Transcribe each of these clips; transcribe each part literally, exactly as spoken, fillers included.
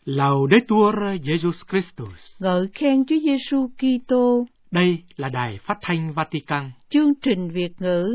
Laudetur Jesus Christus. Ngợi khen Chúa Giêsu Kitô. Đây là Đài Phát thanh Vatican. Chương trình Việt ngữ.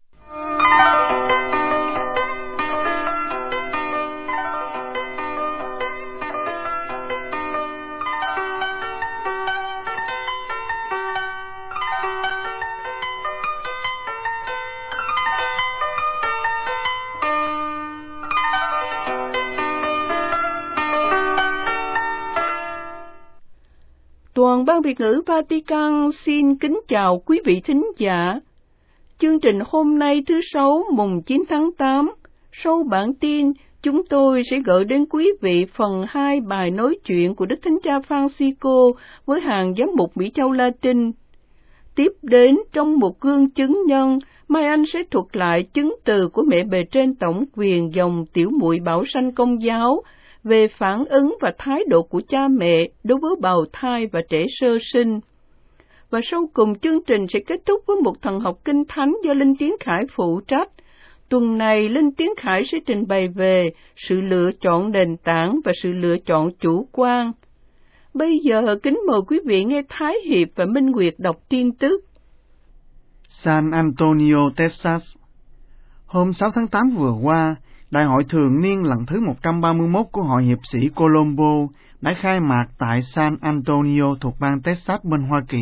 Toàn ban Việt ngữ Vatican xin kính chào quý vị thính giả. Chương trình hôm nay thứ Sáu mùng chín tháng tám, sau bản tin, chúng tôi sẽ gửi đến quý vị phần hai bài nói chuyện của Đức Thánh Cha Francisco với hàng giám mục Mỹ Châu Latin. Tiếp đến, trong một gương chứng nhân, Mai Anh sẽ thuật lại chứng từ của mẹ bề trên tổng quyền dòng tiểu muội Bảo Sanh Công giáo về phản ứng và thái độ của cha mẹ đối với bào thai và trẻ sơ sinh. Và sau cùng chương trình sẽ kết thúc với một thần học kinh thánh do Linh Tiến Khải phụ trách. Tuần này, Linh Tiến Khải sẽ trình bày về sự lựa chọn nền tảng và sự lựa chọn chủ quan. Bây giờ, kính mời quý vị nghe Thái Hiệp và Minh Nguyệt đọc tin tức. San Antonio, Texas. Hôm sáu tháng tám vừa qua, Đại hội thường niên lần thứ một trăm ba mươi mốt của Hội Hiệp sĩ Colombo đã khai mạc tại San Antonio thuộc bang Texas bên Hoa Kỳ.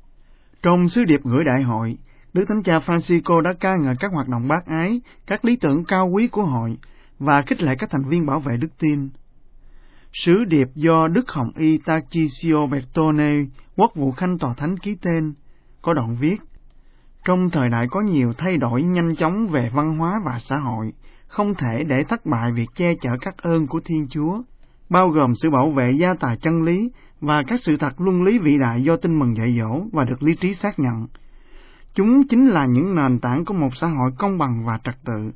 Trong sứ điệp gửi đại hội, Đức Thánh Cha Francisco đã ca ngợi các hoạt động bác ái, các lý tưởng cao quý của hội và khích lệ các thành viên bảo vệ đức tin. Sứ điệp do Đức Hồng Y Tarcisio Bertone, quốc vụ khanh tòa thánh ký tên, có đoạn viết: trong thời đại có nhiều thay đổi nhanh chóng về văn hóa và xã hội, không thể để thất bại việc che chở các ơn của Thiên Chúa, bao gồm sự bảo vệ gia tài chân lý và các sự thật luân lý vĩ đại do Tin Mừng dạy dỗ và được lý trí xác nhận. Chúng chính là những nền tảng của một xã hội công bằng và trật tự.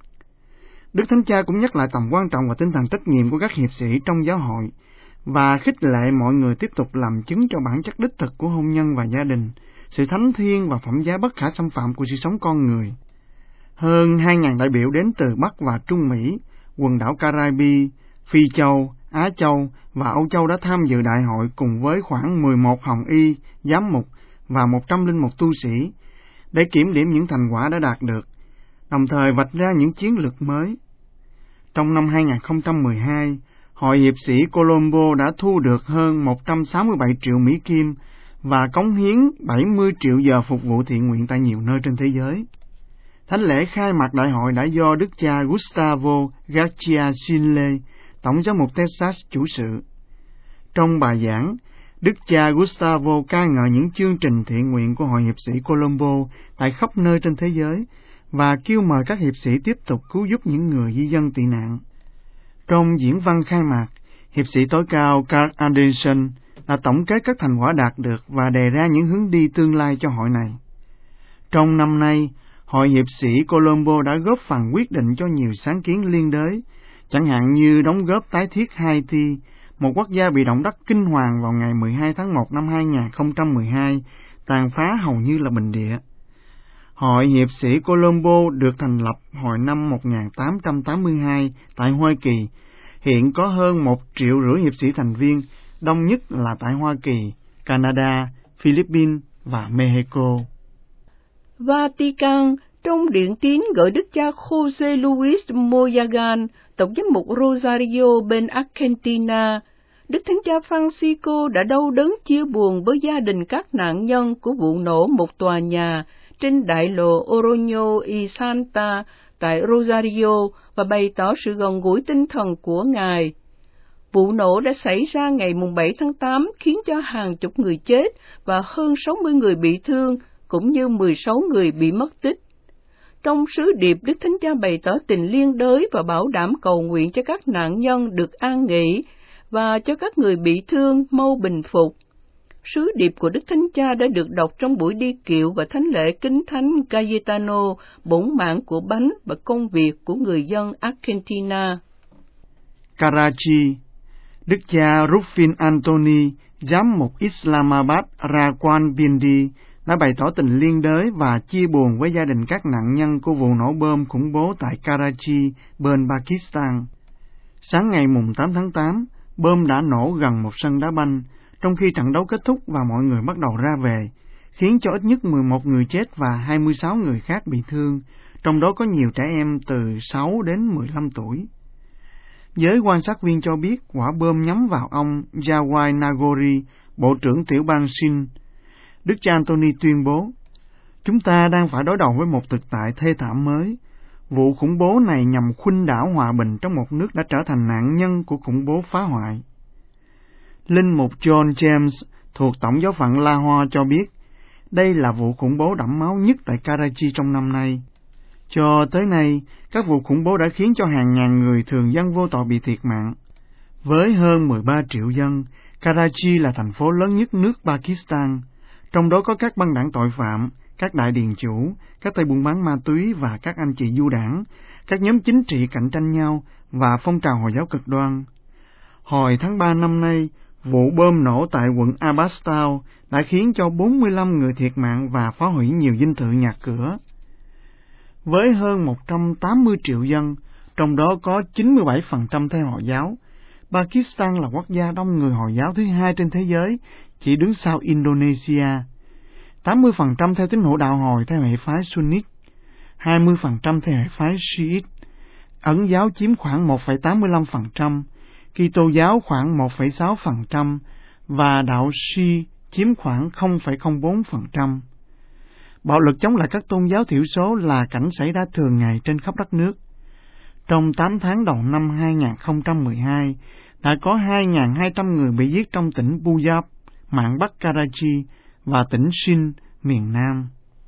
Đức Thánh Cha cũng nhắc lại tầm quan trọng và tinh thần trách nhiệm của các hiệp sĩ trong giáo hội và khích lệ mọi người tiếp tục làm chứng cho bản chất đích thực của hôn nhân và gia đình, sự thánh thiêng và phẩm giá bất khả xâm phạm của sự sống con người. Hơn hai nghìn đại biểu đến từ Bắc và Trung Mỹ, quần đảo Caribe, Phi Châu, Á Châu và Âu Châu đã tham dự đại hội cùng với khoảng mười một hồng y, giám mục và một trăm linh một tu sĩ để kiểm điểm những thành quả đã đạt được, đồng thời vạch ra những chiến lược mới. Trong năm hai nghìn không trăm mười hai, Hội Hiệp sĩ Colombo đã thu được hơn một trăm sáu mươi bảy triệu Mỹ Kim và cống hiến bảy mươi triệu giờ phục vụ thiện nguyện tại nhiều nơi trên thế giới. Thánh lễ khai mạc đại hội đã do Đức cha Gustavo Garcia Sille, Tổng giám mục Texas chủ sự. Trong bài giảng, Đức cha Gustavo ca ngợi những chương trình thiện nguyện của Hội Hiệp sĩ Colombo tại khắp nơi trên thế giới và kêu mời các hiệp sĩ tiếp tục cứu giúp những người di dân tị nạn. Trong diễn văn khai mạc, hiệp sĩ tối cao Carl Anderson đã tổng kết các thành quả đạt được và đề ra những hướng đi tương lai cho hội này. Trong năm nay, Hội Hiệp sĩ Colombo đã góp phần quyết định cho nhiều sáng kiến liên đới, chẳng hạn như đóng góp tái thiết Haiti, một quốc gia bị động đất kinh hoàng vào ngày mười hai tháng một năm hai nghìn không trăm mười hai, tàn phá hầu như là bình địa. Hội Hiệp sĩ Colombo được thành lập hồi năm một nghìn tám trăm tám mươi hai tại Hoa Kỳ, hiện có hơn một triệu rưỡi hiệp sĩ thành viên, đông nhất là tại Hoa Kỳ, Canada, Philippines và Mexico. Vatican, trong điện tín gửi Đức cha Jose Luis Moyagan, Tổng giám mục Rosario bên Argentina, Đức Thánh Cha Francisco đã đau đớn chia buồn với gia đình các nạn nhân của vụ nổ một tòa nhà trên đại lộ Oroño y Santa tại Rosario và bày tỏ sự gần gũi tinh thần của Ngài. Vụ nổ đã xảy ra ngày bảy tháng tám khiến cho hàng chục người chết và hơn sáu mươi người bị thương, cũng như mười sáu người bị mất tích. Trong sứ điệp, Đức Thánh Cha bày tỏ tình liên đới và bảo đảm cầu nguyện cho các nạn nhân được an nghỉ và cho các người bị thương mau bình phục. Sứ điệp của Đức Thánh Cha đã được đọc trong buổi đi kiệu và thánh lễ kính thánh Cayetano, bổn mạng của bánh và công việc của người dân Argentina. Karachi, Đức cha Rufin Anthony, giám mục Islamabad Rawalpindi đã bày tỏ tình liên đới và chia buồn với gia đình các nạn nhân của vụ nổ bom khủng bố tại Karachi, bên Pakistan. Sáng ngày mùng tám tháng tám, Bom đã nổ gần một sân đá banh, trong khi trận đấu kết thúc và mọi người bắt đầu ra về, khiến cho ít nhất mười một người chết và hai mươi sáu người khác bị thương, trong đó có nhiều trẻ em từ sáu đến mười lăm tuổi. Giới quan sát viên cho biết quả bom nhắm vào ông Jawai Nagori, Bộ trưởng tiểu bang Sindh. Đức cha Anthony tuyên bố, chúng ta đang phải đối đầu với một thực tại thê thảm mới. Vụ khủng bố này nhằm khuynh đảo hòa bình trong một nước đã trở thành nạn nhân của khủng bố phá hoại. Linh mục John James thuộc Tổng giáo phận Lahore cho biết, đây là vụ khủng bố đẫm máu nhất tại Karachi trong năm nay. Cho tới nay, các vụ khủng bố đã khiến cho hàng ngàn người thường dân vô tội bị thiệt mạng. Với hơn mười ba triệu dân, Karachi là thành phố lớn nhất nước Pakistan, trong đó có các băng đảng tội phạm, các đại điền chủ, các tay buôn bán ma túy và các anh chị du đảng, các nhóm chính trị cạnh tranh nhau và phong trào Hồi giáo cực đoan. Hồi tháng ba năm nay, vụ bom nổ tại quận Abbottown đã khiến cho bốn mươi lăm người thiệt mạng và phá hủy nhiều dinh thự nhà cửa. Với hơn một trăm tám mươi triệu dân, trong đó có chín mươi bảy phần trăm theo Hồi giáo, Pakistan là quốc gia đông người Hồi giáo thứ hai trên thế giới, chỉ đứng sau Indonesia. tám mươi phần trăm theo tín hữu đạo Hồi theo hệ phái Sunnit, hai mươi phần trăm theo hệ phái Shiite, Ấn giáo chiếm khoảng một phẩy tám mươi lăm phần trăm, Kitô giáo khoảng một phẩy sáu phần trăm và đạo Shi chiếm khoảng không phẩy không bốn phần trăm. Bạo lực chống lại các tôn giáo thiểu số là cảnh xảy ra thường ngày trên khắp đất nước. Trong tám tháng đầu năm hai không một hai, đã có hai nghìn hai trăm người bị giết trong tỉnh Punjab, mạn Bắc Karachi và tỉnh Sindh, miền Nam.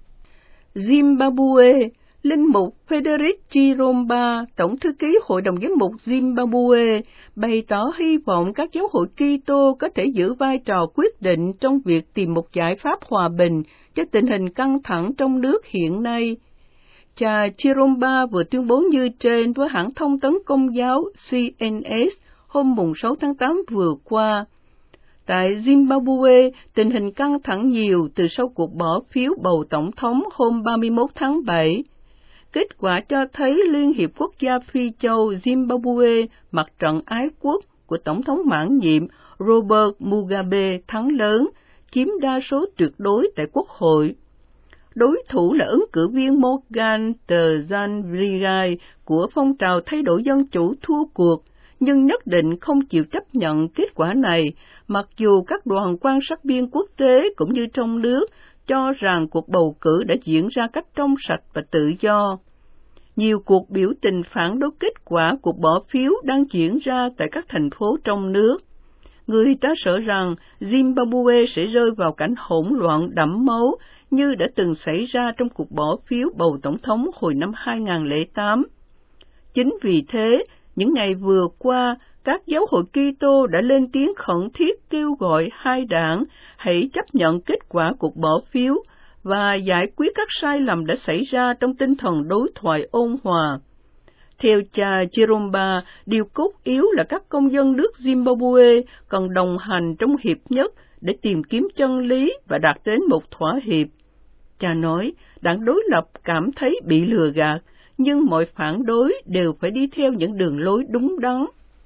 Zimbabwe, Linh mục Frederick Chiromba, Tổng thư ký Hội đồng Giám mục Zimbabwe, bày tỏ hy vọng các giáo hội Kitô có thể giữ vai trò quyết định trong việc tìm một giải pháp hòa bình cho tình hình căng thẳng trong nước hiện nay. Cha Chiromba vừa tuyên bố như trên với hãng thông tấn Công giáo C N S hôm mùng sáu tháng tám vừa qua. Tại Zimbabwe, tình hình căng thẳng nhiều từ sau cuộc bỏ phiếu bầu tổng thống hôm ba mươi mốt tháng bảy. Kết quả cho thấy Liên hiệp Quốc gia Phi châu Zimbabwe, mặt trận ái quốc của Tổng thống mãn nhiệm Robert Mugabe thắng lớn, chiếm đa số tuyệt đối tại Quốc hội. Đối thủ là ứng cử viên Morgan Tsvangirai của phong trào thay đổi dân chủ thua cuộc, nhưng nhất định không chịu chấp nhận kết quả này, mặc dù các đoàn quan sát viên quốc tế cũng như trong nước cho rằng cuộc bầu cử đã diễn ra cách trong sạch và tự do. Nhiều cuộc biểu tình phản đối kết quả cuộc bỏ phiếu đang diễn ra tại các thành phố trong nước. Người ta sợ rằng Zimbabwe sẽ rơi vào cảnh hỗn loạn đẫm máu như đã từng xảy ra trong cuộc bỏ phiếu bầu tổng thống hồi năm hai không không tám. Chính vì thế, những ngày vừa qua, các giáo hội Kitô đã lên tiếng khẩn thiết kêu gọi hai đảng hãy chấp nhận kết quả cuộc bỏ phiếu và giải quyết các sai lầm đã xảy ra trong tinh thần đối thoại ôn hòa. Theo cha Chiromba, điều cốt yếu là các công dân nước Zimbabwe cần đồng hành trong hiệp nhất để tìm kiếm chân lý và đạt đến một thỏa hiệp. Cha nói, đảng đối lập cảm thấy bị lừa gạt, nhưng mọi phản đối đều phải đi theo những đường lối đúng đắn.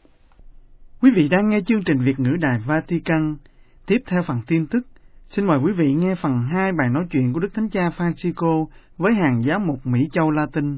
Quý vị đang nghe chương trình Việt ngữ Đài Vatican. Tiếp theo phần tin tức, xin mời quý vị nghe phần hai bài nói chuyện của Đức Thánh Cha Francisco với hàng giám mục Mỹ Châu Latin.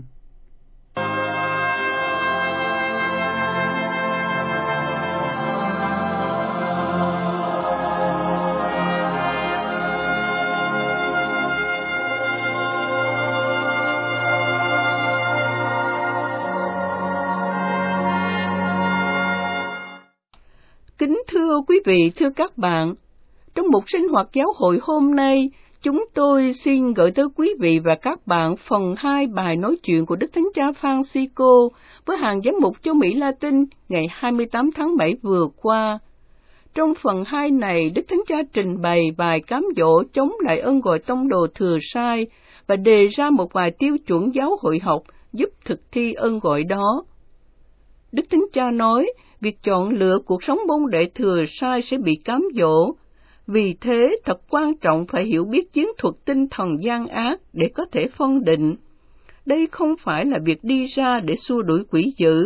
Kính thưa quý vị, thưa các bạn, trong một sinh hoạt giáo hội hôm nay, chúng tôi xin gửi tới quý vị và các bạn phần hai bài nói chuyện của Đức Thánh Cha Francisco với hàng giám mục châu Mỹ Latin ngày hai mươi tám tháng bảy vừa qua. Trong phần hai này, Đức Thánh Cha trình bày bài cám dỗ chống lại ơn gọi tông đồ thừa sai và đề ra một vài tiêu chuẩn giáo hội học giúp thực thi ơn gọi đó. Đức Thánh Cha nói, việc chọn lựa cuộc sống môn đệ thừa sai sẽ bị cám dỗ. Vì thế, thật quan trọng phải hiểu biết chiến thuật tinh thần gian ác để có thể phân định. Đây không phải là việc đi ra để xua đuổi quỷ dữ,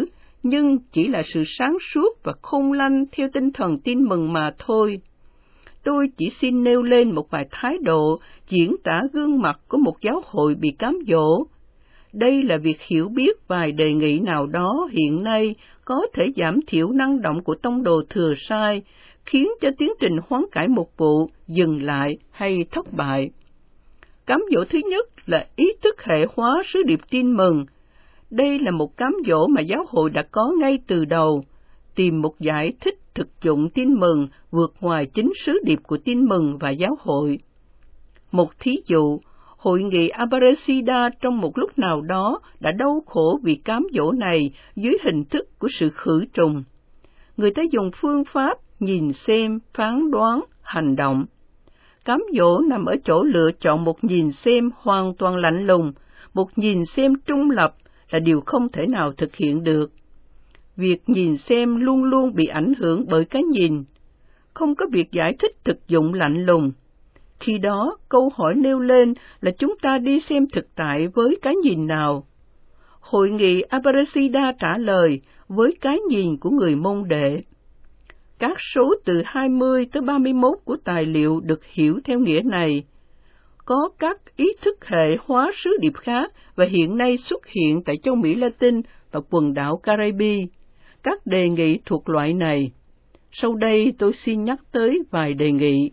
nhưng chỉ là sự sáng suốt và khôn lanh theo tinh thần tin mừng mà thôi. Tôi chỉ xin nêu lên một vài thái độ diễn tả gương mặt của một giáo hội bị cám dỗ. Đây là việc hiểu biết vài đề nghị nào đó hiện nay có thể giảm thiểu năng động của tông đồ thừa sai, khiến cho tiến trình hoán cải mục vụ dừng lại hay thất bại. Cám dỗ thứ nhất là ý thức hệ hóa sứ điệp tin mừng. Đây là một cám dỗ mà giáo hội đã có ngay từ đầu, tìm một giải thích thực dụng tin mừng vượt ngoài chính sứ điệp của tin mừng và giáo hội. Một thí dụ, hội nghị Aparecida trong một lúc nào đó đã đau khổ vì cám dỗ này dưới hình thức của sự khử trùng. Người ta dùng phương pháp nhìn xem, phán đoán, hành động. Cám dỗ nằm ở chỗ lựa chọn một nhìn xem hoàn toàn lạnh lùng, một nhìn xem trung lập là điều không thể nào thực hiện được. Việc nhìn xem luôn luôn bị ảnh hưởng bởi cái nhìn, không có việc giải thích thực dụng lạnh lùng. Khi đó, câu hỏi nêu lên là chúng ta đi xem thực tại với cái nhìn nào? Hội nghị Aparecida trả lời với cái nhìn của người môn đệ. Các số từ hai mươi tới ba mươi mốt của tài liệu được hiểu theo nghĩa này. Có các ý thức hệ hóa sứ điệp khác và hiện nay xuất hiện tại châu Mỹ Latin và quần đảo Caribe. Các đề nghị thuộc loại này. Sau đây tôi xin nhắc tới vài đề nghị.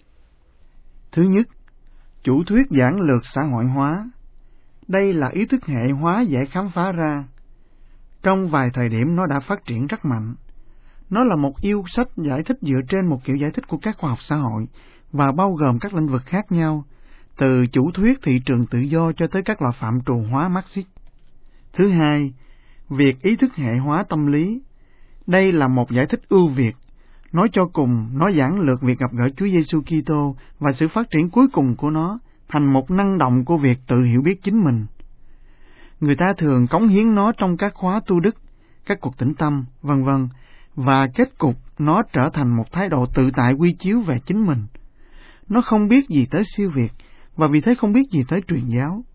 Thứ nhất, chủ thuyết giản lược xã hội hóa. Đây là ý thức hệ hóa dễ khám phá ra. Trong vài thời điểm nó đã phát triển rất mạnh. Nó là một yêu sách giải thích dựa trên một kiểu giải thích của các khoa học xã hội và bao gồm các lĩnh vực khác nhau, từ chủ thuyết thị trường tự do cho tới các loại phạm trù hóa Marxist. Thứ hai, việc ý thức hệ hóa tâm lý. Đây là một giải thích ưu việt. Nói cho cùng, nó giản lược việc gặp gỡ Chúa Giêsu Kitô và sự phát triển cuối cùng của nó thành một năng động của việc tự hiểu biết chính mình. Người ta thường cống hiến nó trong các khóa tu đức, các cuộc tĩnh tâm, vân vân, và kết cục nó trở thành một thái độ tự tại quy chiếu về chính mình. Nó không biết gì tới siêu việt, và vì thế không biết gì tới truyền giáo.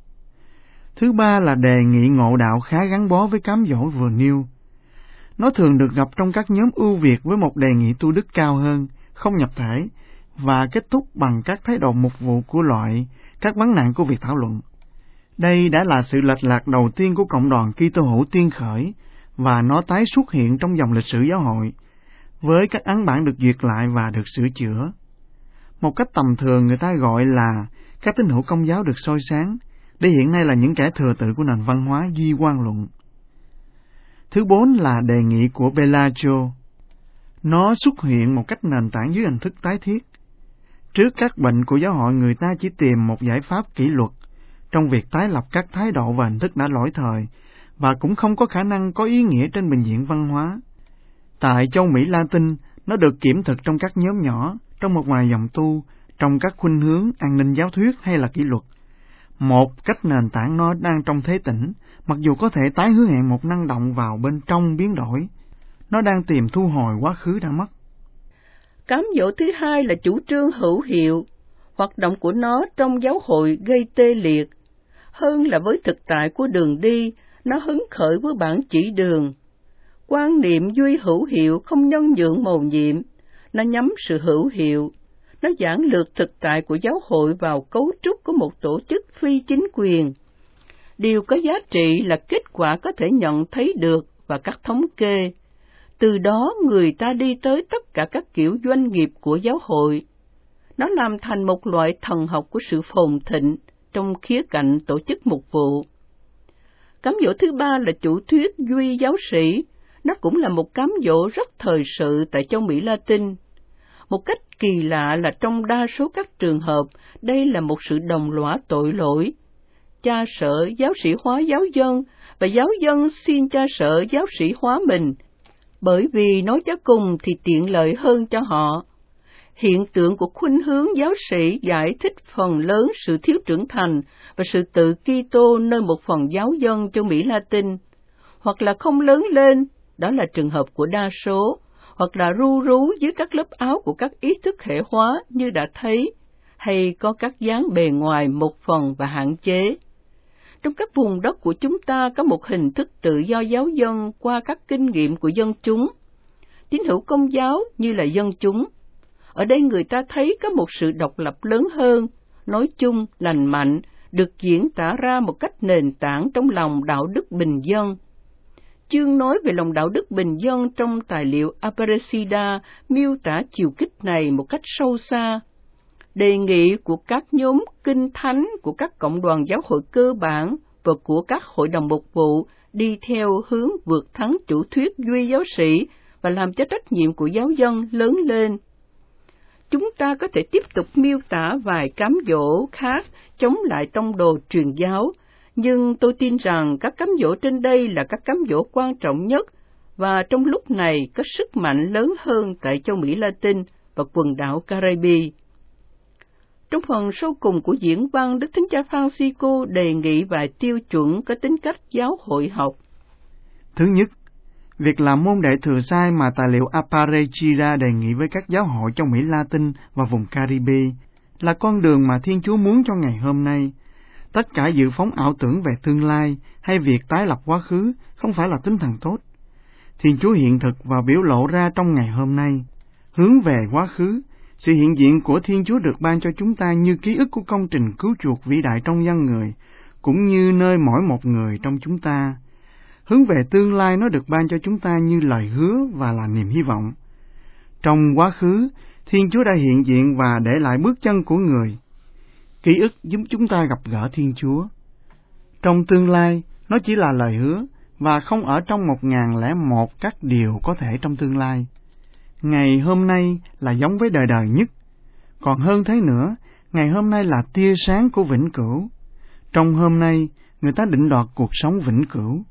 Thứ ba là đề nghị ngộ đạo khá gắn bó với cám dỗ vừa nêu. Nó thường được gặp trong các nhóm ưu việt với một đề nghị tu đức cao hơn, không nhập thể, và kết thúc bằng các thái độ mục vụ của loại, các vấn nạn của việc thảo luận. Đây đã là sự lệch lạc đầu tiên của cộng đoàn Kitô hữu tiên khởi, và nó tái xuất hiện trong dòng lịch sử giáo hội, với các ấn bản được duyệt lại và được sửa chữa. Một cách tầm thường người ta gọi là các tín hữu công giáo được soi sáng, đây hiện nay là những kẻ thừa tự của nền văn hóa duy quan luận. Thứ bốn là đề nghị của Bellagio. Nó xuất hiện một cách nền tảng dưới hình thức tái thiết. Trước các bệnh của giáo hội, người ta chỉ tìm một giải pháp kỷ luật trong việc tái lập các thái độ và hình thức đã lỗi thời, và cũng không có khả năng có ý nghĩa trên bình diện văn hóa. Tại châu Mỹ Latin, nó được kiểm thực trong các nhóm nhỏ, trong một vài dòng tu, trong các khuynh hướng an ninh giáo thuyết hay là kỷ luật. Một cách nền tảng nó đang trong thế tỉnh, mặc dù có thể tái hứa hẹn một năng động vào bên trong biến đổi. Nó đang tìm thu hồi quá khứ đã mất. Cám dỗ thứ hai là chủ trương hữu hiệu. Hoạt động của nó trong giáo hội gây tê liệt. Hơn là với thực tại của đường đi, nó hứng khởi với bản chỉ đường. Quan niệm duy hữu hiệu không nhân nhượng mầu nhiệm, nó nhắm sự hữu hiệu. Nó giản lược thực tại của giáo hội vào cấu trúc của một tổ chức phi chính quyền. Điều có giá trị là kết quả có thể nhận thấy được và các thống kê. Từ đó người ta đi tới tất cả các kiểu doanh nghiệp của giáo hội. Nó làm thành một loại thần học của sự phồn thịnh trong khía cạnh tổ chức mục vụ. Cám dỗ thứ ba là chủ thuyết duy giáo sĩ. Nó cũng là một cám dỗ rất thời sự tại châu Mỹ Latin. Một cách kỳ lạ là trong đa số các trường hợp, đây là một sự đồng lõa tội lỗi. Cha sợ giáo sĩ hóa giáo dân, và giáo dân xin cha sợ giáo sĩ hóa mình, bởi vì nói cho cùng thì tiện lợi hơn cho họ. Hiện tượng của khuynh hướng giáo sĩ giải thích phần lớn sự thiếu trưởng thành và sự tự Kitô nơi một phần giáo dân châu Mỹ Latin, hoặc là không lớn lên, đó là trường hợp của đa số, hoặc là ru rú dưới các lớp áo của các ý thức hệ hóa như đã thấy, hay có các dáng bề ngoài một phần và hạn chế. Trong các vùng đất của chúng ta có một hình thức tự do giáo dân qua các kinh nghiệm của dân chúng. Tín hữu Công giáo như là dân chúng. Ở đây người ta thấy có một sự độc lập lớn hơn, nói chung, lành mạnh, được diễn tả ra một cách nền tảng trong lòng đạo đức bình dân. Chương nói về lòng đạo đức bình dân trong tài liệu Aparecida miêu tả chiều kích này một cách sâu xa. Đề nghị của các nhóm kinh thánh, của các cộng đoàn giáo hội cơ bản và của các hội đồng mục vụ đi theo hướng vượt thắng chủ thuyết duy giáo sĩ và làm cho trách nhiệm của giáo dân lớn lên. Chúng ta có thể tiếp tục miêu tả vài cám dỗ khác chống lại tông đồ truyền giáo, nhưng tôi tin rằng các cám dỗ trên đây là các cám dỗ quan trọng nhất và trong lúc này có sức mạnh lớn hơn tại châu Mỹ Latin và quần đảo Caribe. Trong phần sau cùng của diễn văn, Đức Thánh Cha Francisco đề nghị vài tiêu chuẩn có tính cách giáo hội học. Thứ nhất, việc làm môn đệ thừa sai mà tài liệu Aparecida đề nghị với các giáo hội trong Mỹ Latin và vùng Caribe là con đường mà Thiên Chúa muốn cho ngày hôm nay. Tất cả dự phóng ảo tưởng về tương lai hay việc tái lập quá khứ không phải là tinh thần tốt. Thiên Chúa hiện thực và biểu lộ ra trong ngày hôm nay, hướng về quá khứ. Sự hiện diện của Thiên Chúa được ban cho chúng ta như ký ức của công trình cứu chuộc vĩ đại trong dân người, cũng như nơi mỗi một người trong chúng ta. Hướng về tương lai nó được ban cho chúng ta như lời hứa và là niềm hy vọng. Trong quá khứ, Thiên Chúa đã hiện diện và để lại bước chân của người. Ký ức giúp chúng ta gặp gỡ Thiên Chúa. Trong tương lai, nó chỉ là lời hứa và không ở trong một ngàn lẻ một các điều có thể trong tương lai. Ngày hôm nay là giống với đời đời nhất. Còn hơn thế nữa, ngày hôm nay là tia sáng của vĩnh cửu. Trong hôm nay, người ta định đoạt cuộc sống vĩnh cửu.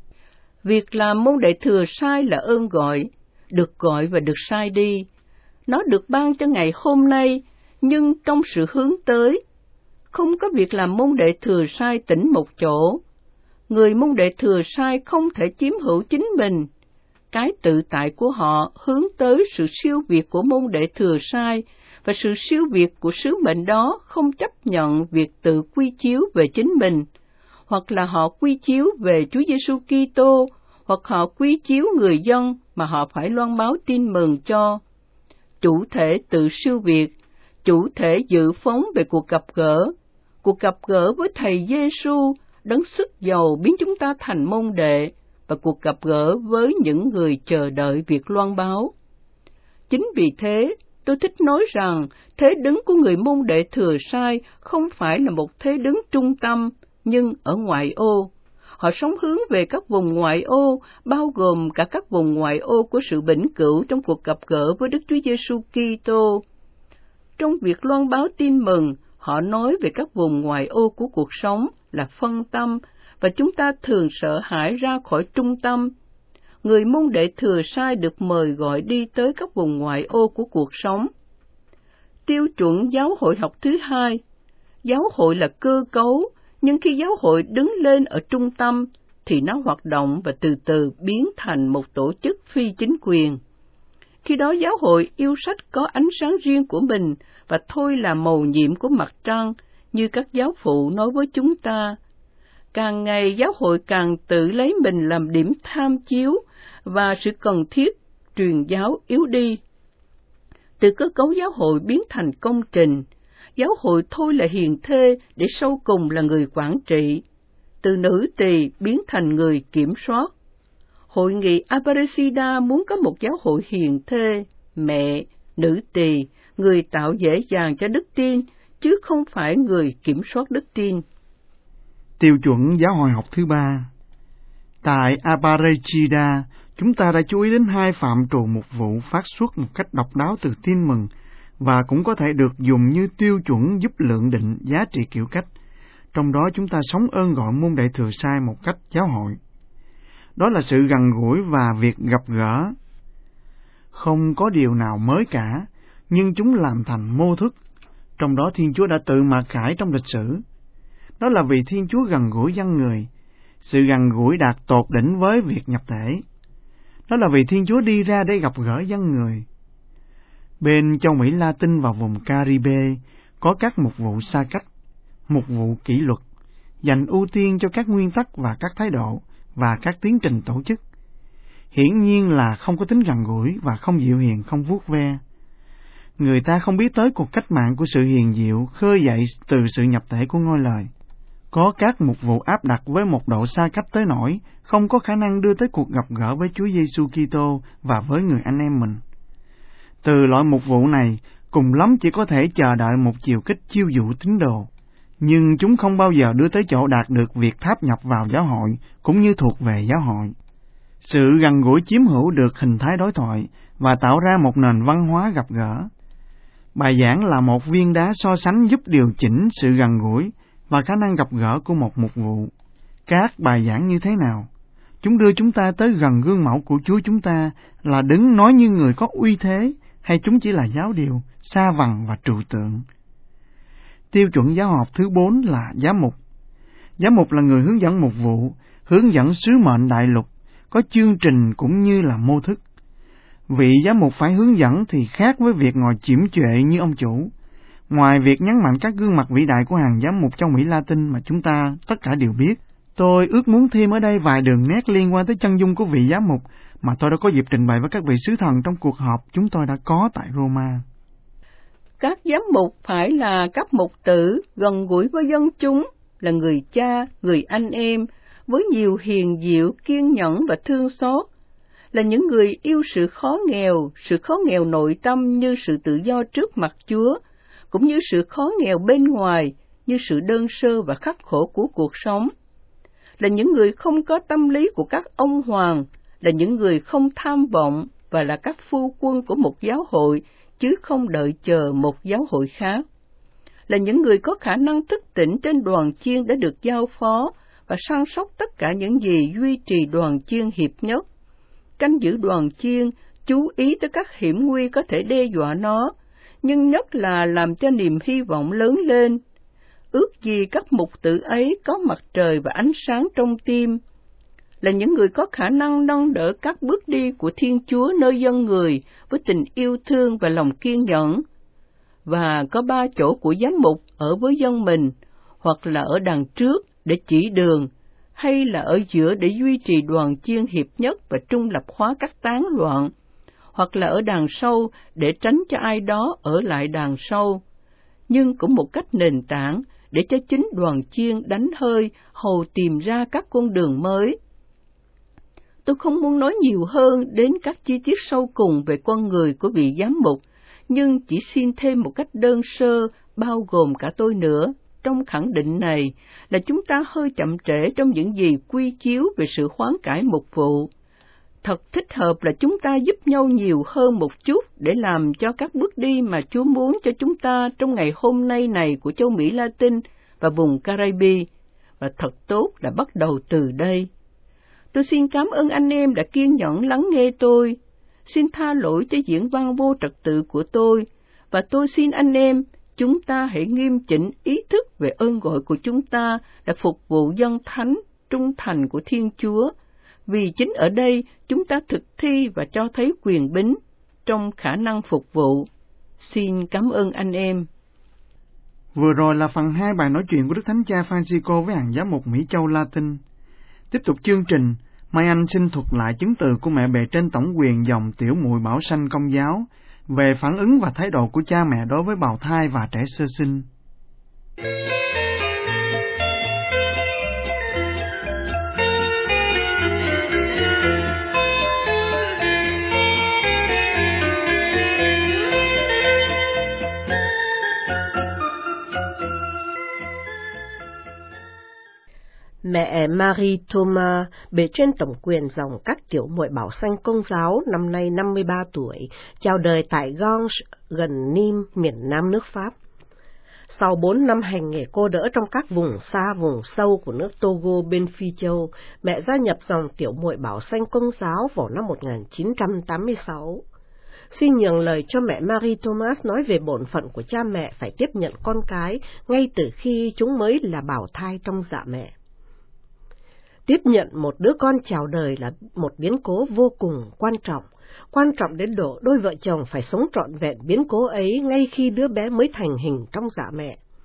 Việc làm môn đệ thừa sai là ơn gọi, được gọi và được sai đi. Nó được ban cho ngày hôm nay, nhưng trong sự hướng tới. Không có việc làm môn đệ thừa sai tĩnh một chỗ. Người môn đệ thừa sai không thể chiếm hữu chính mình. Cái tự tại của họ hướng tới sự siêu việt của môn đệ thừa sai, và sự siêu việt của sứ mệnh đó không chấp nhận việc tự quy chiếu về chính mình, hoặc là họ quy chiếu về Chúa Giêsu Kitô, hoặc họ quy chiếu người dân mà họ phải loan báo tin mừng cho. Chủ thể tự siêu việt, chủ thể dự phóng về cuộc gặp gỡ, cuộc gặp gỡ với Thầy Giêsu, đấng sức giàu biến chúng ta thành môn đệ, và cuộc gặp gỡ với những người chờ đợi việc loan báo. Chính vì thế, tôi thích nói rằng thế đứng của người môn đệ thừa sai không phải là một thế đứng trung tâm, nhưng ở ngoại ô. Họ sống hướng về các vùng ngoại ô, bao gồm cả các vùng ngoại ô của sự vĩnh cửu trong cuộc gặp gỡ với Đức Chúa Giêsu Kitô. Trong việc loan báo tin mừng, họ nói về các vùng ngoại ô của cuộc sống là phân tâm, và chúng ta thường sợ hãi ra khỏi trung tâm. Người môn đệ thừa sai được mời gọi đi tới các vùng ngoại ô của cuộc sống. Tiêu chuẩn giáo hội học thứ hai, giáo hội là cơ cấu, nhưng khi giáo hội đứng lên ở trung tâm, thì nó hoạt động và từ từ biến thành một tổ chức phi chính quyền. Khi đó giáo hội yêu sách có ánh sáng riêng của mình và thôi là mầu nhiệm của mặt trăng, như các giáo phụ nói với chúng ta. Càng ngày giáo hội càng tự lấy mình làm điểm tham chiếu và sự cần thiết truyền giáo yếu đi. Từ cơ cấu giáo hội biến thành công trình, giáo hội thôi là hiền thê để sau cùng là người quản trị. Từ nữ tỳ biến thành người kiểm soát. Hội nghị Aparecida muốn có một giáo hội hiền thê, mẹ, nữ tỳ, người tạo dễ dàng cho đức tin, chứ không phải người kiểm soát đức tin. Tiêu chuẩn giáo hội học thứ ba. Tại Aparecida, chúng ta đã chú ý đến hai phạm trù mục vụ phát xuất một cách độc đáo từ tin mừng, và cũng có thể được dùng như tiêu chuẩn giúp lượng định giá trị kiểu cách. Trong đó chúng ta sống ơn gọi môn đệ thừa sai một cách giáo hội. Đó là sự gần gũi và việc gặp gỡ. Không có điều nào mới cả, nhưng chúng làm thành mô thức. Trong đó Thiên Chúa đã tự mặc khải trong lịch sử. Đó là vì Thiên Chúa gần gũi dân người. Sự gần gũi đạt tột đỉnh với việc nhập thể. Đó là vì Thiên Chúa đi ra để gặp gỡ dân người. Bên châu Mỹ Latin và vùng Caribe có các mục vụ xa cách, mục vụ kỷ luật, dành ưu tiên cho các nguyên tắc và các thái độ và các tiến trình tổ chức. Hiển nhiên là không có tính gần gũi và không dịu hiền, không vuốt ve. Người ta không biết tới cuộc cách mạng của sự hiền diệu khơi dậy từ sự nhập thể của ngôi lời. Có các mục vụ áp đặt với một độ xa cách tới nỗi không có khả năng đưa tới cuộc gặp gỡ với Chúa Giêsu Kitô và với người anh em mình. Từ loại mục vụ này, cùng lắm chỉ có thể chờ đợi một chiều kích chiêu dụ tín đồ, nhưng chúng không bao giờ đưa tới chỗ đạt được việc tháp nhập vào giáo hội cũng như thuộc về giáo hội. Sự gần gũi chiếm hữu được hình thái đối thoại và tạo ra một nền văn hóa gặp gỡ. Bài giảng là một viên đá so sánh giúp điều chỉnh sự gần gũi và khả năng gặp gỡ của một mục vụ. Các bài giảng như thế nào? Chúng đưa chúng ta tới gần gương mẫu của Chúa chúng ta là đứng nói như người có uy thế, hay chúng chỉ là giáo điều, sa vằn và trừu tượng? Tiêu chuẩn giáo học thứ bốn là giám mục. Giám mục là người hướng dẫn mục vụ, hướng dẫn sứ mệnh đại lục, có chương trình cũng như là mô thức. Vị giám mục phải hướng dẫn thì khác với việc ngồi chiểm chuệ như ông chủ. Ngoài việc nhấn mạnh các gương mặt vĩ đại của hàng giám mục trong Mỹ Latin mà chúng ta tất cả đều biết, tôi ước muốn thêm ở đây vài đường nét liên quan tới chân dung của vị giám mục mà tôi đã có dịp trình bày với các vị sứ thần trong cuộc họp chúng tôi đã có tại Roma. Các giám mục phải là các mục tử gần gũi với dân chúng, là người cha, người anh em, với nhiều hiền diệu, kiên nhẫn và thương xót, là những người yêu sự khó nghèo, sự khó nghèo nội tâm như sự tự do trước mặt Chúa, cũng như sự khó nghèo bên ngoài như sự đơn sơ và khắc khổ của cuộc sống, là những người không có tâm lý của các ông hoàng, là những người không tham vọng và là các phu quân của một giáo hội chứ không đợi chờ một giáo hội khác, là những người có khả năng thức tỉnh trên đoàn chiên đã được giao phó và săn sóc tất cả những gì duy trì đoàn chiên hiệp nhất, canh giữ đoàn chiên, chú ý tới các hiểm nguy có thể đe dọa nó, nhưng nhất là làm cho niềm hy vọng lớn lên. Ước gì các mục tử ấy có mặt trời và ánh sáng trong tim, là những người có khả năng nâng đỡ các bước đi của Thiên Chúa nơi dân người với tình yêu thương và lòng kiên nhẫn. Và có ba chỗ của giám mục ở với dân mình, hoặc là ở đằng trước để chỉ đường, hay là ở giữa để duy trì đoàn chiên hiệp nhất và trung lập hóa các tán loạn, hoặc là ở đằng sau để tránh cho ai đó ở lại đằng sau, nhưng cũng một cách nền tảng để cho chính đoàn chiên đánh hơi hầu tìm ra các con đường mới. Tôi không muốn nói nhiều hơn đến các chi tiết sâu cùng về con người của vị giám mục, nhưng chỉ xin thêm một cách đơn sơ, bao gồm cả tôi nữa, trong khẳng định này là chúng ta hơi chậm trễ trong những gì quy chiếu về sự hoán cải mục vụ. Thật thích hợp là chúng ta giúp nhau nhiều hơn một chút để làm cho các bước đi mà Chúa muốn cho chúng ta trong ngày hôm nay này của châu Mỹ Latin và vùng Caribe, và thật tốt là bắt đầu từ đây. Tôi xin cảm ơn anh em đã kiên nhẫn lắng nghe tôi. Xin tha lỗi cho diễn văn vô trật tự của tôi, và tôi xin anh em, chúng ta hãy nghiêm chỉnh ý thức về ơn gọi của chúng ta là phục vụ dân thánh, trung thành của Thiên Chúa, vì chính ở đây chúng ta thực thi và cho thấy quyền bính trong khả năng phục vụ. Xin cảm ơn anh em. Vừa rồi là phần hai bài nói chuyện của Đức Thánh Cha Francisco với hàng giám mục Mỹ Châu Latin. Tiếp tục chương trình, Mai Anh xin thuật lại chứng từ của mẹ bề trên tổng quyền dòng tiểu muội Bảo Sanh Công giáo về phản ứng và thái độ của cha mẹ đối với bào thai và trẻ sơ sinh. Mẹ Marie Thomas, bề trên tổng quyền dòng các tiểu muội Bảo Sanh Công giáo, năm nay năm mươi ba tuổi, chào đời tại Ganges, gần Nîmes, miền Nam nước Pháp. Sau bốn năm hành nghề cô đỡ trong các vùng xa, vùng sâu của nước Togo bên Phi Châu, mẹ gia nhập dòng tiểu muội Bảo Sanh Công giáo vào năm một nghìn chín trăm tám mươi sáu. Xin nhường lời cho mẹ Marie Thomas nói về bổn phận của cha mẹ phải tiếp nhận con cái ngay từ khi chúng mới là bào thai trong dạ mẹ. Tiếp nhận một đứa con chào đời là một biến cố vô cùng quan trọng, quan trọng đến độ đôi vợ chồng phải sống trọn vẹn biến cố ấy ngay khi đứa bé mới thành hình trong dạ mẹ.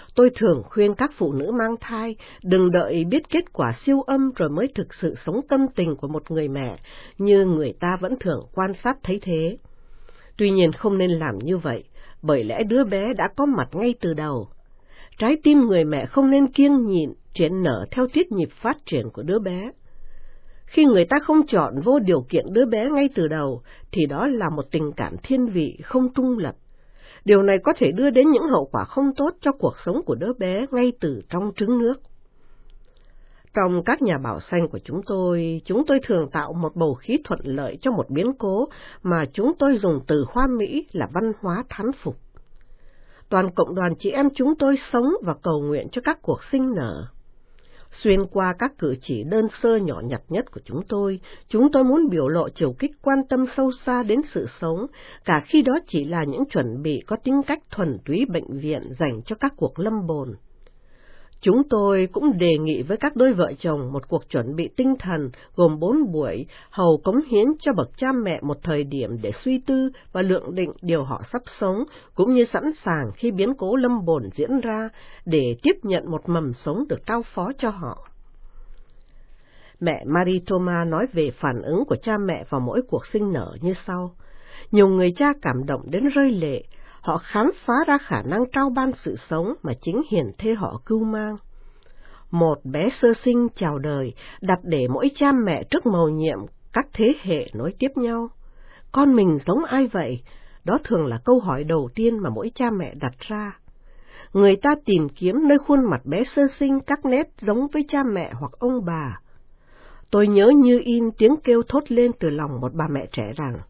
Tôi thường khuyên các phụ nữ mang thai đừng đợi biết kết quả siêu âm rồi mới thực sự sống tâm tình của một người mẹ, như người ta vẫn thường quan sát thấy thế. Tuy nhiên không nên làm như vậy, bởi lẽ đứa bé đã có mặt ngay từ đầu. Trái tim người mẹ không nên kiêng nhịn, triển nở theo tiết nhịp phát triển của đứa bé. Khi người ta không chọn vô điều kiện đứa bé ngay từ đầu, thì đó là một tình cảm thiên vị không trung lập. Điều này có thể đưa đến những hậu quả không tốt cho cuộc sống của đứa bé ngay từ trong trứng nước. Trong các nhà bảo sanh của chúng tôi, chúng tôi thường tạo một bầu khí thuận lợi cho một biến cố mà chúng tôi dùng từ Hoa Mỹ là văn hóa thán phục. Toàn cộng đoàn chị em chúng tôi sống và cầu nguyện cho các cuộc sinh nở. Xuyên qua các cử chỉ đơn sơ nhỏ nhặt nhất của chúng tôi, chúng tôi muốn biểu lộ chiều kích quan tâm sâu xa đến sự sống, cả khi đó chỉ là những chuẩn bị có tính cách thuần túy bệnh viện dành cho các cuộc lâm bồn. Chúng tôi cũng đề nghị với các đôi vợ chồng một cuộc chuẩn bị tinh thần gồm bốn buổi, hầu cống hiến cho bậc cha mẹ một thời điểm để suy tư và lượng định điều họ sắp sống, cũng như sẵn sàng khi biến cố lâm bồn diễn ra để tiếp nhận một mầm sống được trao phó cho họ. Mẹ Marie Thomas nói về phản ứng của cha mẹ vào mỗi cuộc sinh nở như sau. Nhiều người cha cảm động đến rơi lệ. Họ khám phá ra khả năng trao ban sự sống mà chính hiền thê họ cưu mang. Một bé sơ sinh chào đời, đặt để mỗi cha mẹ trước mầu nhiệm các thế hệ nối tiếp nhau. Con mình giống ai vậy? Đó thường là câu hỏi đầu tiên mà mỗi cha mẹ đặt ra. Người ta tìm kiếm nơi khuôn mặt bé sơ sinh các nét giống với cha mẹ hoặc ông bà. Tôi nhớ như in tiếng kêu thốt lên từ lòng một bà mẹ trẻ rằng,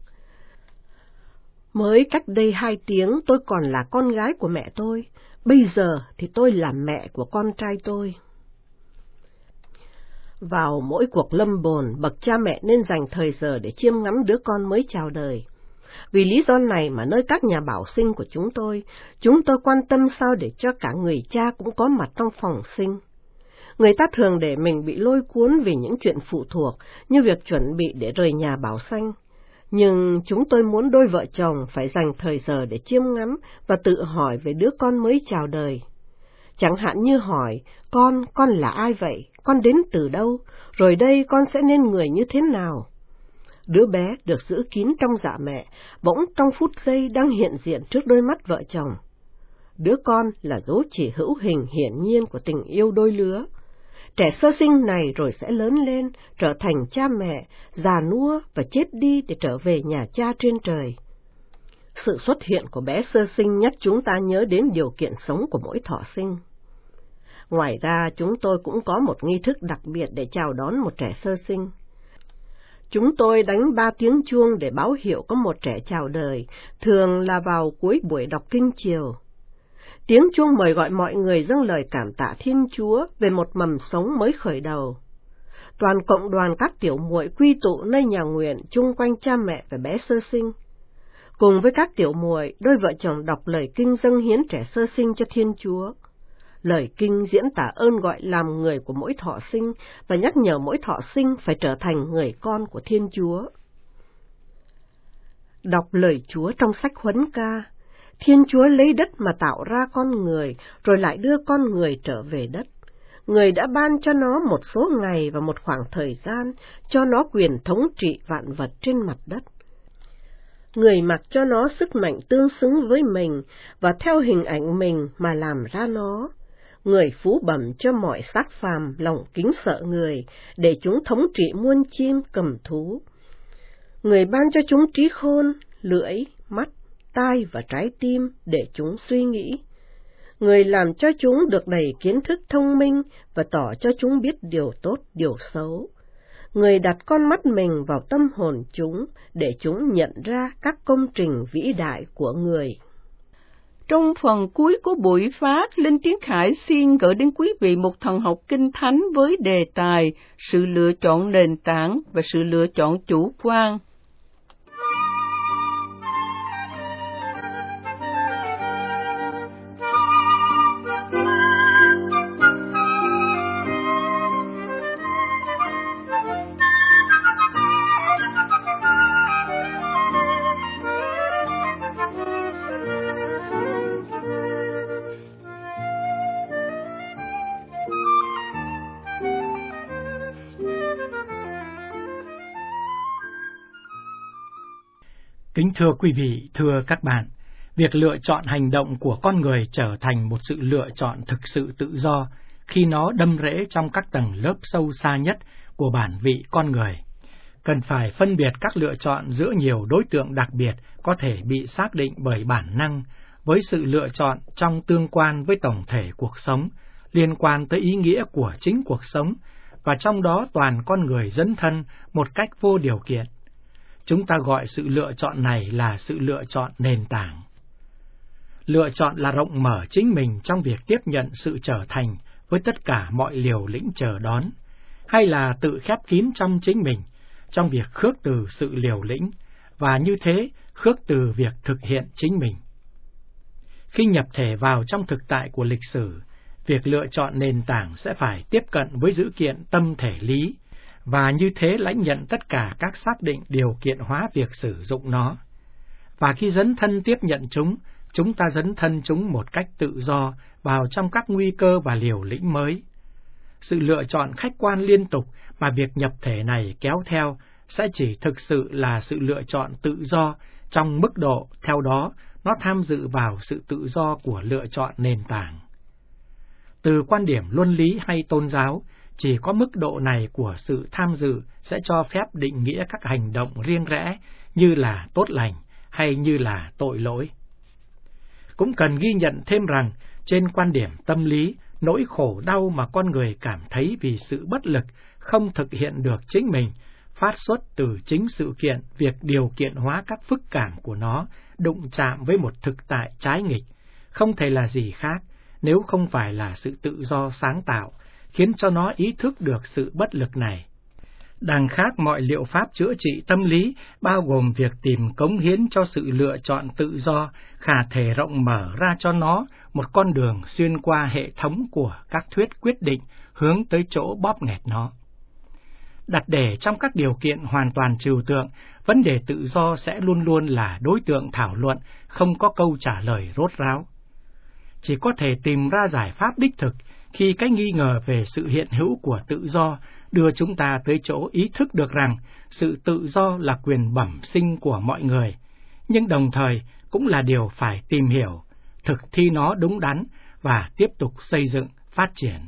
mới cách đây hai tiếng tôi còn là con gái của mẹ tôi, bây giờ thì tôi là mẹ của con trai tôi. Vào mỗi cuộc lâm bồn, bậc cha mẹ nên dành thời giờ để chiêm ngắm đứa con mới chào đời. Vì lý do này mà nơi các nhà bảo sinh của chúng tôi, chúng tôi quan tâm sao để cho cả người cha cũng có mặt trong phòng sinh. Người ta thường để mình bị lôi cuốn vì những chuyện phụ thuộc, như việc chuẩn bị để rời nhà bảo sanh. Nhưng chúng tôi muốn đôi vợ chồng phải dành thời giờ để chiêm ngắm và tự hỏi về đứa con mới chào đời. Chẳng hạn như hỏi, con, con là ai vậy? Con đến từ đâu? Rồi đây con sẽ nên người như thế nào? Đứa bé được giữ kín trong dạ mẹ, bỗng trong phút giây đang hiện diện trước đôi mắt vợ chồng. Đứa con là dấu chỉ hữu hình hiển nhiên của tình yêu đôi lứa. Trẻ sơ sinh này rồi sẽ lớn lên, trở thành cha mẹ, già nua và chết đi để trở về nhà cha trên trời. Sự xuất hiện của bé sơ sinh nhắc chúng ta nhớ đến điều kiện sống của mỗi thọ sinh. Ngoài ra, chúng tôi cũng có một nghi thức đặc biệt để chào đón một trẻ sơ sinh. Chúng tôi đánh ba tiếng chuông để báo hiệu có một trẻ chào đời, thường là vào cuối buổi đọc kinh chiều. Tiếng chuông mời gọi mọi người dâng lời cảm tạ Thiên Chúa về một mầm sống mới khởi đầu. Toàn cộng đoàn các tiểu muội quy tụ nơi nhà nguyện chung quanh cha mẹ và bé sơ sinh. Cùng với các tiểu muội, đôi vợ chồng đọc lời kinh dâng hiến trẻ sơ sinh cho Thiên Chúa. Lời kinh diễn tả ơn gọi làm người của mỗi thọ sinh và nhắc nhở mỗi thọ sinh phải trở thành người con của Thiên Chúa. Đọc lời Chúa trong sách Huấn Ca. Thiên Chúa lấy đất mà tạo ra con người, rồi lại đưa con người trở về đất. Người đã ban cho nó một số ngày và một khoảng thời gian, cho nó quyền thống trị vạn vật trên mặt đất. Người mặc cho nó sức mạnh tương xứng với mình, và theo hình ảnh mình mà làm ra nó. Người phú bẩm cho mọi xác phàm lòng kính sợ người, để chúng thống trị muôn chim cầm thú. Người ban cho chúng trí khôn, lưỡi, mắt, tai và trái tim để chúng suy nghĩ. Người làm cho chúng được đầy kiến thức thông minh và tỏ cho chúng biết điều tốt, điều xấu. Người đặt con mắt mình vào tâm hồn chúng để chúng nhận ra các công trình vĩ đại của người. Trong phần cuối của buổi phát, Linh Tiến Khải xin gửi đến quý vị một thần học kinh thánh với đề tài sự lựa chọn nền tảng và sự lựa chọn chủ quan. Kính thưa quý vị, thưa các bạn, việc lựa chọn hành động của con người trở thành một sự lựa chọn thực sự tự do khi nó đâm rễ trong các tầng lớp sâu xa nhất của bản vị con người. Cần phải phân biệt các lựa chọn giữa nhiều đối tượng đặc biệt có thể bị xác định bởi bản năng với sự lựa chọn trong tương quan với tổng thể cuộc sống, liên quan tới ý nghĩa của chính cuộc sống, và trong đó toàn con người dấn thân một cách vô điều kiện. Chúng ta gọi sự lựa chọn này là sự lựa chọn nền tảng. Lựa chọn là rộng mở chính mình trong việc tiếp nhận sự trở thành với tất cả mọi liều lĩnh chờ đón, hay là tự khép kín trong chính mình, trong việc khước từ sự liều lĩnh, và như thế khước từ việc thực hiện chính mình. Khi nhập thể vào trong thực tại của lịch sử, việc lựa chọn nền tảng sẽ phải tiếp cận với dữ kiện tâm thể lý, và như thế lãnh nhận tất cả các xác định điều kiện hóa việc sử dụng nó. Và khi dấn thân tiếp nhận chúng, chúng ta dấn thân chúng một cách tự do vào trong các nguy cơ và liều lĩnh mới. Sự lựa chọn khách quan liên tục mà việc nhập thể này kéo theo sẽ chỉ thực sự là sự lựa chọn tự do trong mức độ theo đó nó tham dự vào sự tự do của lựa chọn nền tảng. Từ quan điểm luân lý hay tôn giáo, chỉ có mức độ này của sự tham dự sẽ cho phép định nghĩa các hành động riêng rẽ như là tốt lành hay như là tội lỗi. Cũng cần ghi nhận thêm rằng, trên quan điểm tâm lý, nỗi khổ đau mà con người cảm thấy vì sự bất lực không thực hiện được chính mình, phát xuất từ chính sự kiện việc điều kiện hóa các phức cảm của nó đụng chạm với một thực tại trái nghịch, không thể là gì khác nếu không phải là sự tự do sáng tạo, khiến cho nó ý thức được sự bất lực này. Đằng khác mọi liệu pháp chữa trị tâm lý, bao gồm việc tìm cống hiến cho sự lựa chọn tự do, khả thể rộng mở ra cho nó một con đường xuyên qua hệ thống của các thuyết quyết định hướng tới chỗ bóp nghẹt nó. Đặt để trong các điều kiện hoàn toàn trừu tượng, vấn đề tự do sẽ luôn luôn là đối tượng thảo luận, không có câu trả lời rốt ráo. Chỉ có thể tìm ra giải pháp đích thực khi cái nghi ngờ về sự hiện hữu của tự do đưa chúng ta tới chỗ ý thức được rằng sự tự do là quyền bẩm sinh của mọi người, nhưng đồng thời cũng là điều phải tìm hiểu, thực thi nó đúng đắn và tiếp tục xây dựng, phát triển.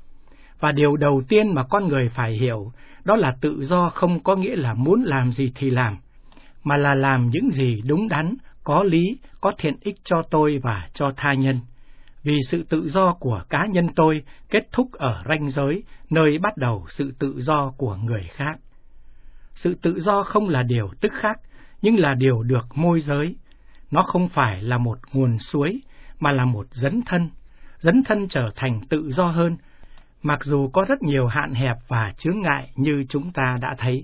Và điều đầu tiên mà con người phải hiểu đó là tự do không có nghĩa là muốn làm gì thì làm, mà là làm những gì đúng đắn, có lý, có thiện ích cho tôi và cho tha nhân. Vì sự tự do của cá nhân tôi kết thúc ở ranh giới, nơi bắt đầu sự tự do của người khác. Sự tự do không là điều tức khắc, nhưng là điều được môi giới. Nó không phải là một nguồn suối, mà là một dấn thân. Dấn thân trở thành tự do hơn, mặc dù có rất nhiều hạn hẹp và chướng ngại như chúng ta đã thấy.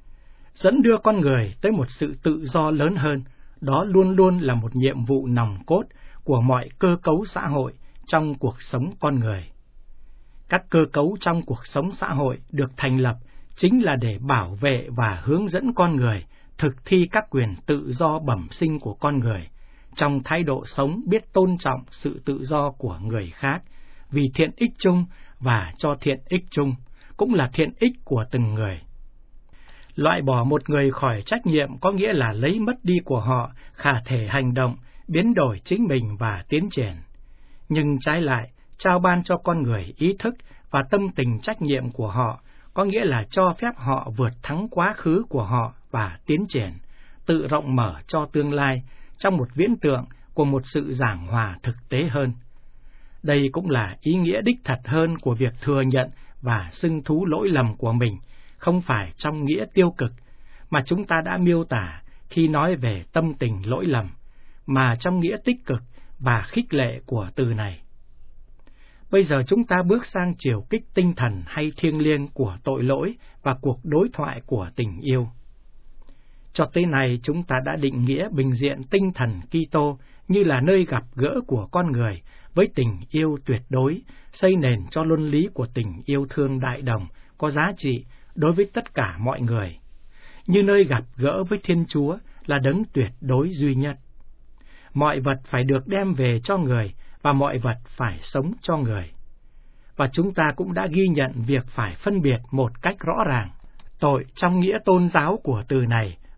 Dẫn đưa con người tới một sự tự do lớn hơn, đó luôn luôn là một nhiệm vụ nòng cốt của mọi cơ cấu xã hội trong cuộc sống con người. Các cơ cấu trong cuộc sống xã hội được thành lập chính là để bảo vệ và hướng dẫn con người thực thi các quyền tự do bẩm sinh của con người, trong thái độ sống biết tôn trọng sự tự do của người khác, vì thiện ích chung và cho thiện ích chung, cũng là thiện ích của từng người. Loại bỏ một người khỏi trách nhiệm có nghĩa là lấy mất đi của họ khả thể hành động, biến đổi chính mình và tiến triển. Nhưng trái lại, trao ban cho con người ý thức và tâm tình trách nhiệm của họ, có nghĩa là cho phép họ vượt thắng quá khứ của họ và tiến triển, tự rộng mở cho tương lai trong một viễn tượng của một sự giảng hòa thực tế hơn. Đây cũng là ý nghĩa đích thật hơn của việc thừa nhận và xưng thú lỗi lầm của mình, không phải trong nghĩa tiêu cực mà chúng ta đã miêu tả khi nói về tâm tình lỗi lầm, mà trong nghĩa tích cực và khích lệ của từ này. Bây giờ chúng ta bước sang chiều kích tinh thần hay thiêng liêng của tội lỗi và cuộc đối thoại của tình yêu. Cho tới nay chúng ta đã định nghĩa bình diện tinh thần Kitô như là nơi gặp gỡ của con người với tình yêu tuyệt đối, xây nền cho luân lý của tình yêu thương đại đồng có giá trị đối với tất cả mọi người, như nơi gặp gỡ với Thiên Chúa là đấng tuyệt đối duy nhất. Mọi vật phải được đem về cho người và mọi vật phải sống cho người. Và chúng ta cũng đã ghi nhận việc phải phân biệt một cách rõ ràng tội trong nghĩa tôn giáo của từ này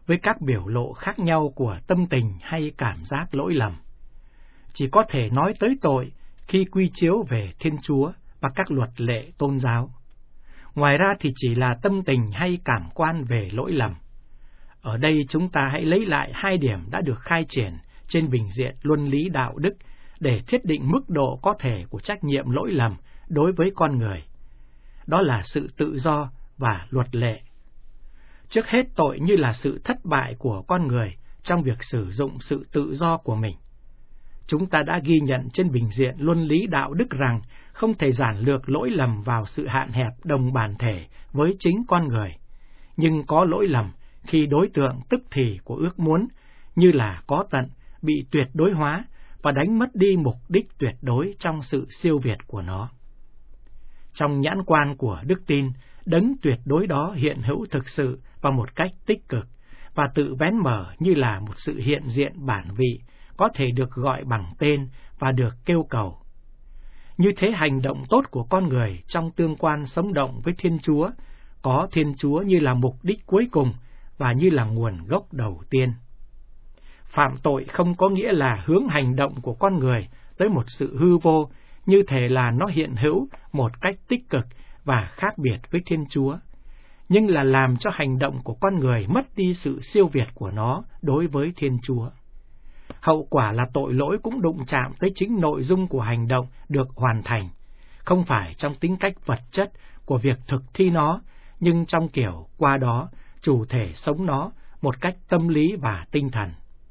với các biểu lộ khác nhau của tâm tình hay cảm giác lỗi lầm. Chỉ có thể nói tới tội khi quy chiếu về Thiên Chúa và các luật lệ tôn giáo. Ngoài ra thì chỉ là tâm tình hay cảm quan về lỗi lầm. Ở đây chúng ta hãy lấy lại hai điểm đã được khai triển trên bình diện luân lý đạo đức để thiết định mức độ có thể của trách nhiệm lỗi lầm đối với con người. Đó là sự tự do và luật lệ. Trước hết, tội như là sự thất bại của con người trong việc sử dụng sự tự do của mình. Chúng ta đã ghi nhận trên bình diện luân lý đạo đức rằng không thể giản lược lỗi lầm vào sự hạn hẹp đồng bản thể với chính con người, nhưng có lỗi lầm khi đối tượng tức thì của ước muốn như là có tận bị tuyệt đối hóa và đánh mất đi mục đích tuyệt đối trong sự siêu việt của nó. Trong nhãn quan của đức tin, đấng tuyệt đối đó hiện hữu thực sự và một cách tích cực và tự vén mở như là một sự hiện diện bản vị có thể được gọi bằng tên và được kêu cầu. Như thế, hành động tốt của con người trong tương quan sống động với Thiên Chúa có Thiên Chúa như là mục đích cuối cùng và như là nguồn gốc đầu tiên. Phạm tội không có nghĩa là hướng hành động của con người tới một sự hư vô, như thể là nó hiện hữu một cách tích cực và khác biệt với Thiên Chúa, nhưng là làm cho hành động của con người mất đi sự siêu việt của nó đối với Thiên Chúa. Hậu quả là tội lỗi cũng đụng chạm tới chính nội dung của hành động được hoàn thành, không phải trong tính cách vật chất của việc thực thi nó, nhưng trong kiểu qua đó chủ thể sống nó một cách tâm lý và tinh thần.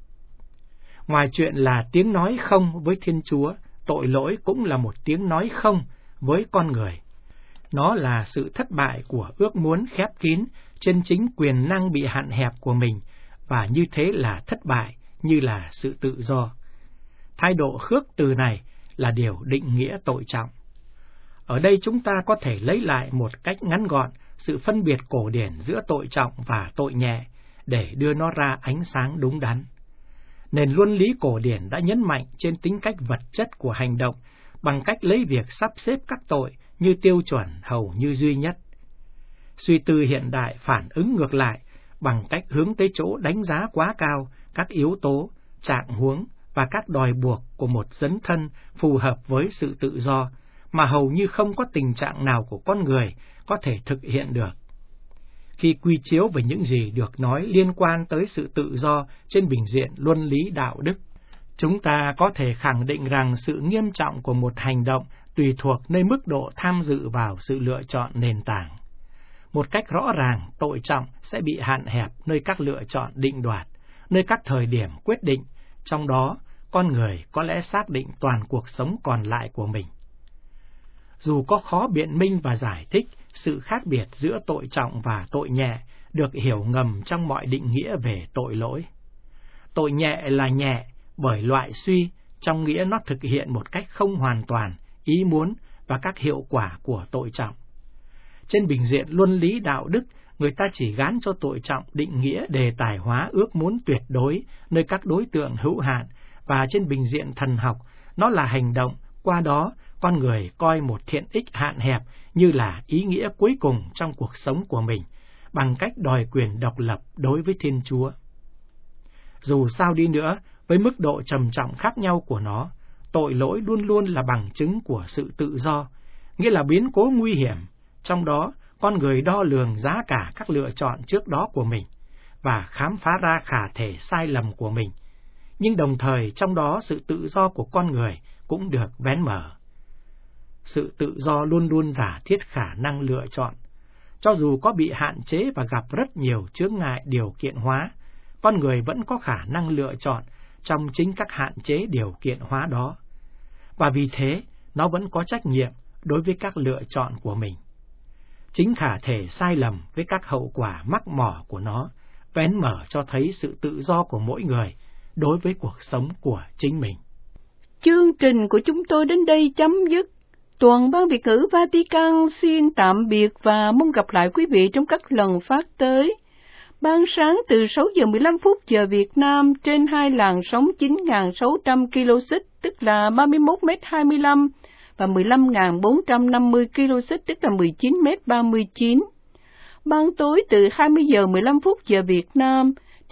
Ngoài chuyện là tiếng nói không với Thiên Chúa, tội lỗi cũng là một tiếng nói không với con người. Nó là sự thất bại của ước muốn khép kín trên chính quyền năng bị hạn hẹp của mình, và như thế là thất bại như là sự tự do. Thái độ khước từ này là điều định nghĩa tội trọng. Ở đây chúng ta có thể lấy lại một cách ngắn gọn sự phân biệt cổ điển giữa tội trọng và tội nhẹ để đưa nó ra ánh sáng đúng đắn. Nền luân lý cổ điển đã nhấn mạnh trên tính cách vật chất của hành động bằng cách lấy việc sắp xếp các tội như tiêu chuẩn hầu như duy nhất. Suy tư hiện đại phản ứng ngược lại bằng cách hướng tới chỗ đánh giá quá cao các yếu tố, trạng huống và các đòi buộc của một dấn thân phù hợp với sự tự do mà hầu như không có tình trạng nào của con người có thể thực hiện được. Khi quy chiếu về những gì được nói liên quan tới sự tự do trên bình diện luân lý đạo đức, chúng ta có thể khẳng định rằng sự nghiêm trọng của một hành động tùy thuộc nơi mức độ tham dự vào sự lựa chọn nền tảng. Một cách rõ ràng, tội trọng sẽ bị hạn hẹp nơi các lựa chọn định đoạt, nơi các thời điểm quyết định, trong đó con người có lẽ xác định toàn cuộc sống còn lại của mình. Dù có khó biện minh và giải thích, sự khác biệt giữa tội trọng và tội nhẹ được hiểu ngầm trong mọi định nghĩa về tội lỗi. Tội nhẹ là nhẹ bởi loại suy, trong nghĩa nó thực hiện một cách không hoàn toàn ý muốn và các hiệu quả của tội trọng. Trên bình diện luân lý đạo đức, người ta chỉ gán cho tội trọng định nghĩa đề tài hóa ước muốn tuyệt đối nơi các đối tượng hữu hạn, và trên bình diện thần học, nó là hành động, qua đó con người coi một thiện ích hạn hẹp như là ý nghĩa cuối cùng trong cuộc sống của mình, bằng cách đòi quyền độc lập đối với Thiên Chúa. Dù sao đi nữa, với mức độ trầm trọng khác nhau của nó, tội lỗi luôn luôn là bằng chứng của sự tự do, nghĩa là biến cố nguy hiểm, trong đó con người đo lường giá cả các lựa chọn trước đó của mình và khám phá ra khả thể sai lầm của mình, nhưng đồng thời trong đó sự tự do của con người cũng được vén mở. Sự tự do luôn luôn giả thiết khả năng lựa chọn. Cho dù có bị hạn chế và gặp rất nhiều chướng ngại điều kiện hóa, con người vẫn có khả năng lựa chọn trong chính các hạn chế điều kiện hóa đó. Và vì thế, nó vẫn có trách nhiệm đối với các lựa chọn của mình. Chính khả thể sai lầm với các hậu quả mắc mỏ của nó vén mở cho thấy sự tự do của mỗi người đối với cuộc sống của chính mình. Chương trình của chúng tôi đến đây chấm dứt. Toàn ban Việt ngữ Vatican xin tạm biệt và mong gặp lại quý vị trong các lần phát tới. Ban sáng từ sáu giờ mười lăm phút giờ Việt Nam trên hai làn sóng chín nghìn sáu trăm ki lô xích tức là ba mươi mốt mét hai mươi lăm và mười lăm nghìn bốn trăm năm mươi ki lô xích tức là mười chín mét ba mươi chín. Ban tối từ hai mươi giờ mười lăm phút giờ Việt Nam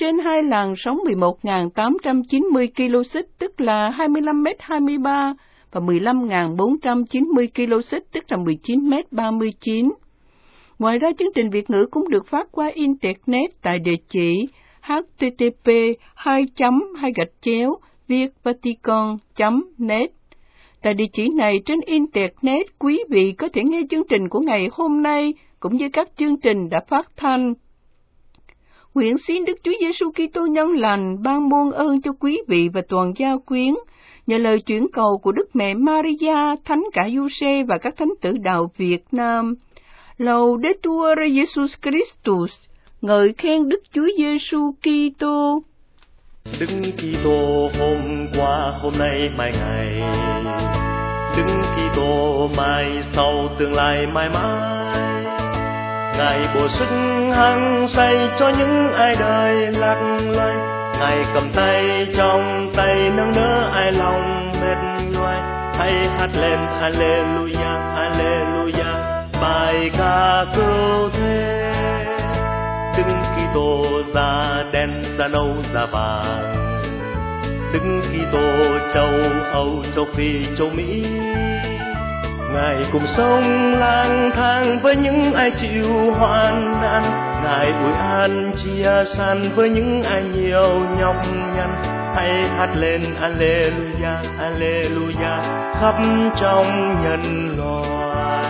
trên hai làn sóng mười một nghìn tám trăm chín mươi ki lô xích tức là hai mươi lăm mét hai mươi ba và mười lăm nghìn bốn trăm chín mươi ki lô xích tức là mười chín mét ba mươi chín. Ngoài ra, chương trình Việt ngữ cũng được phát qua Internet tại địa chỉ h t t p hai chấm hai gạch chéo vietvaticon chấm net. Tại địa chỉ này trên Internet, quý vị có thể nghe chương trình của ngày hôm nay cũng như các chương trình đã phát thanh. Nguyện xin Đức Chúa Giêsu Kitô nhân lành ban muôn ơn cho quý vị và toàn gia quyến, nhờ lời chuyển cầu của Đức Mẹ Maria, Thánh Cả Giuse và các thánh tử đạo Việt Nam. Laudetur Jesus Christus, ngợi khen Đức Chúa Giêsu Kitô. Đức Kitô hôm qua, hôm nay, mai ngày. Đức Kitô mai sau, tương lai mãi mãi. Ngài bổ sức hăng say cho những ai đời lạc loài. Ngài cầm tay trong tay nâng đỡ ai lòng mệt nhoài. Hãy hát lên Alleluia, Alleluia, bài ca cứu thế. Đức Kitô da đen, da nâu, da vàng. Đức Kitô châu Âu, châu Phi, châu Mỹ. Ngài cùng sống lang thang với những ai chịu hoạn nạn. Ngài ủi an chia san với những ai nhiều nhọc nhằn. Hãy hát lên Alleluia, Alleluia, khắp trong nhân loại.